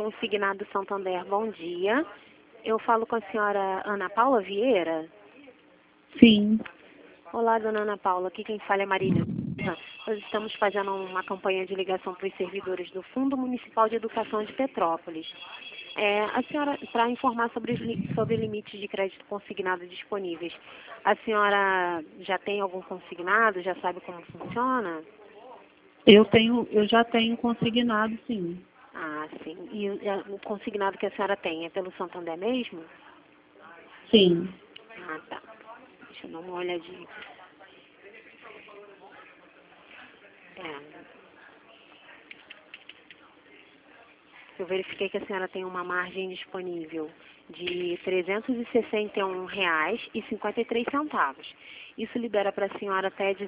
Consignado Santander, bom dia. Eu falo com a senhora Ana Paula Vieira? Sim. Olá, dona Ana Paula. Aqui quem fala é Marília. Nós estamos fazendo uma campanha de ligação para os servidores do Fundo Municipal de Educação de Petrópolis. A senhora, para informar sobre limites de crédito consignado disponíveis, a senhora já tem algum consignado? Já sabe como funciona? Eu já tenho consignado, sim. Ah, sim. E o consignado que a senhora tem é pelo Santander mesmo? Sim. Ah, tá. Deixa eu dar uma olhadinha. Eu verifiquei que a senhora tem uma margem disponível de R$ 361,53. Isso libera para a senhora até R$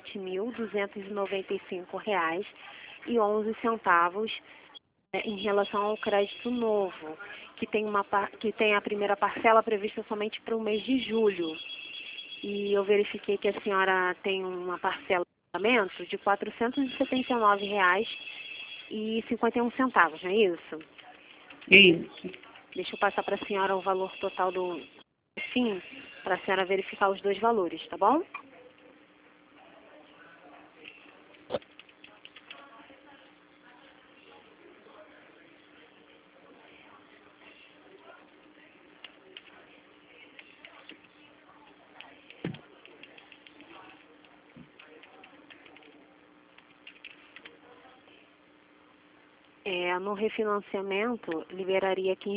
17.295,11 em relação ao crédito novo, que tem a primeira parcela prevista somente para o mês de julho. E eu verifiquei que a senhora tem uma parcela de pagamento de R$ 479,51, não é isso? Isso. Deixa eu passar para a senhora o valor total do fim, para a senhora verificar os dois valores, tá bom? No refinanciamento, liberaria R$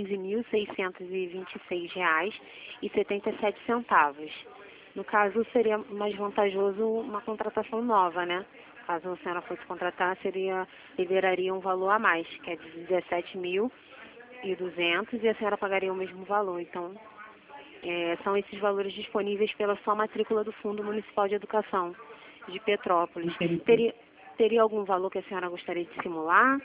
15.626,77. No caso, seria mais vantajoso uma contratação nova, né? Caso a senhora fosse contratar, liberaria um valor a mais, que é de R$ 17.200 e a senhora pagaria o mesmo valor. Então, são esses valores disponíveis pela sua matrícula do Fundo Municipal de Educação de Petrópolis. Teria algum valor que a senhora gostaria de simular?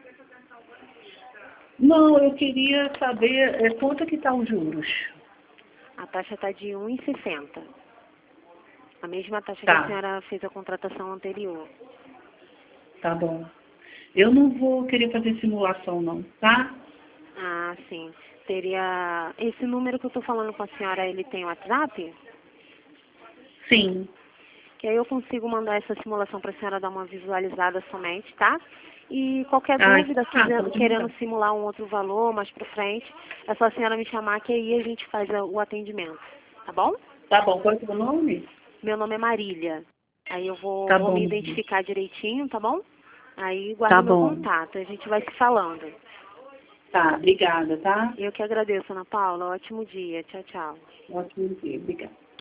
Não, eu queria saber quanto que está os juros. A taxa está de 1,60. A mesma taxa que Tá. a senhora fez a contratação anterior. Tá bom. Eu não vou querer fazer simulação, não, tá? Ah, sim. Teria... Esse número que eu estou falando com a senhora, ele tem WhatsApp? Sim. Que aí eu consigo mandar essa simulação para a senhora dar uma visualizada somente, tá? E qualquer dúvida, querendo simular um outro valor mais para frente, é só a senhora me chamar que aí a gente faz o atendimento, tá bom? Tá bom. Qual é o seu nome? Meu nome é Marília. Aí eu vou me bom. identificar direitinho, tá bom? Aí guarda meu contato, a gente vai se falando. Tá, obrigada, tá? Eu que agradeço, Ana Paula. Ótimo dia. Tchau, tchau. Ótimo dia, obrigada.